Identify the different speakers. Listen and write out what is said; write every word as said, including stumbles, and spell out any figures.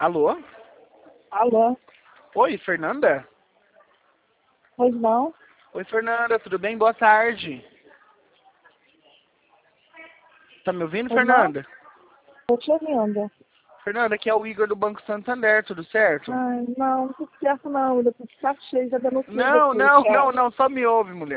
Speaker 1: Alô?
Speaker 2: Alô?
Speaker 1: Oi, Fernanda?
Speaker 2: Pois não?
Speaker 1: Oi, Fernanda, tudo bem? Boa tarde. Tá me ouvindo,
Speaker 2: Pois não?
Speaker 1: Fernanda?
Speaker 2: Tô te ouvindo.
Speaker 1: Fernanda, aqui é o Igor do Banco Santander, tudo certo?
Speaker 2: Ai, não, não tô certo não, eu tô de saco cheio, já denunciei
Speaker 1: Não,
Speaker 2: você,
Speaker 1: não,
Speaker 2: tchau.
Speaker 1: não, não, só me ouve, mulher.